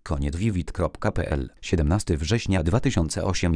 Koniec Vivid.pl 17 września 2008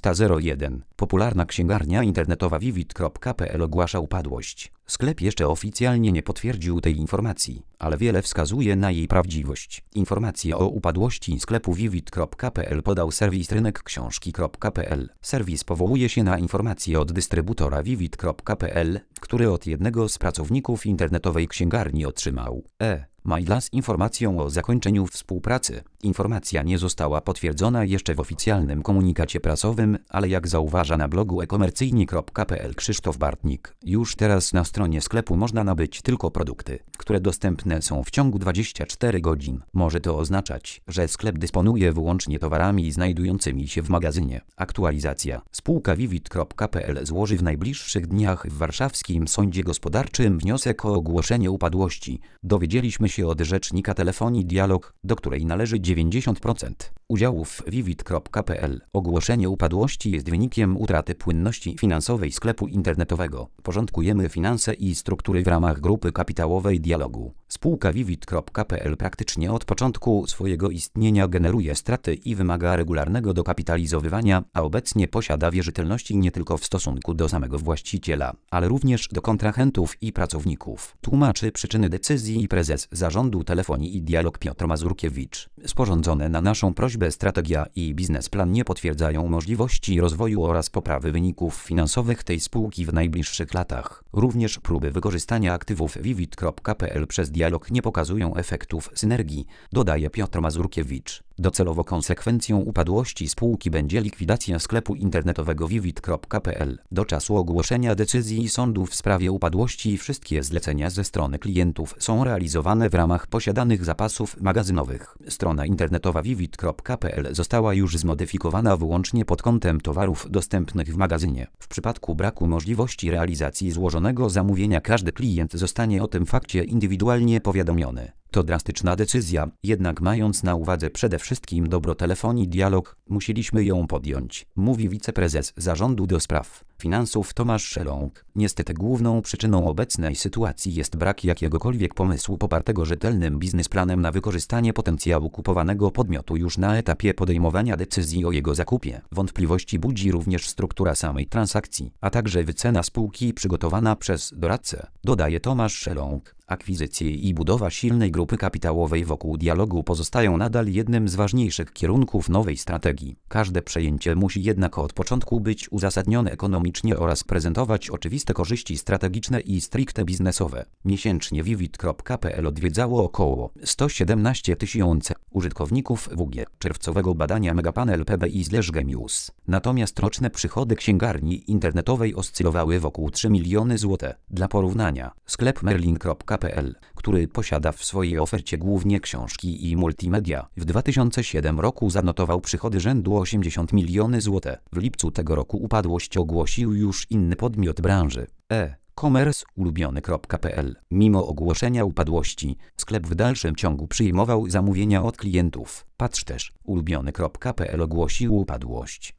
11:01 Popularna księgarnia internetowa Vivid.pl ogłasza upadłość. Sklep jeszcze oficjalnie nie potwierdził tej informacji, ale wiele wskazuje na jej prawdziwość. Informacje o upadłości sklepu Vivid.pl podał serwis rynekksiążki.pl. Serwis powołuje się na informacje od dystrybutora Vivid.pl, który od jednego z pracowników internetowej księgarni otrzymał maila z informacją o zakończeniu współpracy. Informacja nie została potwierdzona jeszcze w oficjalnym komunikacie prasowym, ale jak zauważa na blogu e-komercyjnie.pl Krzysztof Bartnik, już teraz na stronie sklepu można nabyć tylko produkty, które dostępne są w ciągu 24 godzin. Może to oznaczać, że sklep dysponuje wyłącznie towarami znajdującymi się w magazynie. Aktualizacja. Spółka Vivid.pl złoży w najbliższych dniach w warszawskim sądzie gospodarczym wniosek o ogłoszenie upadłości. Dowiedzieliśmy się od rzecznika telefonii Dialog, do której należy 90% udziałów w Vivid.pl. Ogłoszenie upadłości jest wynikiem utraty płynności finansowej sklepu internetowego. Porządkujemy finanse i struktury w ramach grupy kapitałowej Dialogu. Spółka Vivid.pl praktycznie od początku swojego istnienia generuje straty i wymaga regularnego dokapitalizowywania, a obecnie posiada wierzytelności nie tylko w stosunku do samego właściciela, ale również do kontrahentów i pracowników. Tłumaczy przyczyny decyzji prezes Zarządu Telefonii i Dialog Piotr Mazurkiewicz. Sporządzone na naszą prośbę strategia i biznesplan nie potwierdzają możliwości rozwoju oraz poprawy wyników finansowych tej spółki w najbliższych latach. Również próby wykorzystania aktywów Vivid.pl przez Dialog nie pokazują efektów synergii, dodaje Piotr Mazurkiewicz. Docelowo konsekwencją upadłości spółki będzie likwidacja sklepu internetowego Vivid.pl. Do czasu ogłoszenia decyzji sądu w sprawie upadłości wszystkie zlecenia ze strony klientów są realizowane w ramach posiadanych zapasów magazynowych. Strona internetowa Vivid.pl została już zmodyfikowana wyłącznie pod kątem towarów dostępnych w magazynie. W przypadku braku możliwości realizacji złożonego zamówienia każdy klient zostanie o tym fakcie indywidualnie powiadomiony. To drastyczna decyzja, jednak mając na uwadze przede wszystkim dobro telefonii Dialog, musieliśmy ją podjąć, mówi wiceprezes Zarządu do Spraw Finansów Tomasz Szeląg. Niestety główną przyczyną obecnej sytuacji jest brak jakiegokolwiek pomysłu popartego rzetelnym biznesplanem na wykorzystanie potencjału kupowanego podmiotu już na etapie podejmowania decyzji o jego zakupie. Wątpliwości budzi również struktura samej transakcji, a także wycena spółki przygotowana przez doradcę, dodaje Tomasz Szeląg. Akwizycje i budowa silnej grupy kapitałowej wokół Dialogu pozostają nadal jednym z ważniejszych kierunków nowej strategii. Każde przejęcie musi jednak od początku być uzasadnione ekonomicznie oraz prezentować oczywiste korzyści strategiczne i stricte biznesowe. Miesięcznie Vivid.pl odwiedzało około 117 000 użytkowników WG czerwcowego badania Megapanel PBI/Gemius. Natomiast roczne przychody księgarni internetowej oscylowały wokół 3 miliony zł. Dla porównania, sklep Merlin.pl, który posiada w swojej ofercie głównie książki i multimedia, w 2007 roku zanotował przychody rzędu 80 miliony zł. W lipcu tego roku upadłość ogłosił już inny podmiot branży, e-commerce ulubiony.pl. Mimo ogłoszenia upadłości, sklep w dalszym ciągu przyjmował zamówienia od klientów. Patrz też, ulubiony.pl ogłosił upadłość.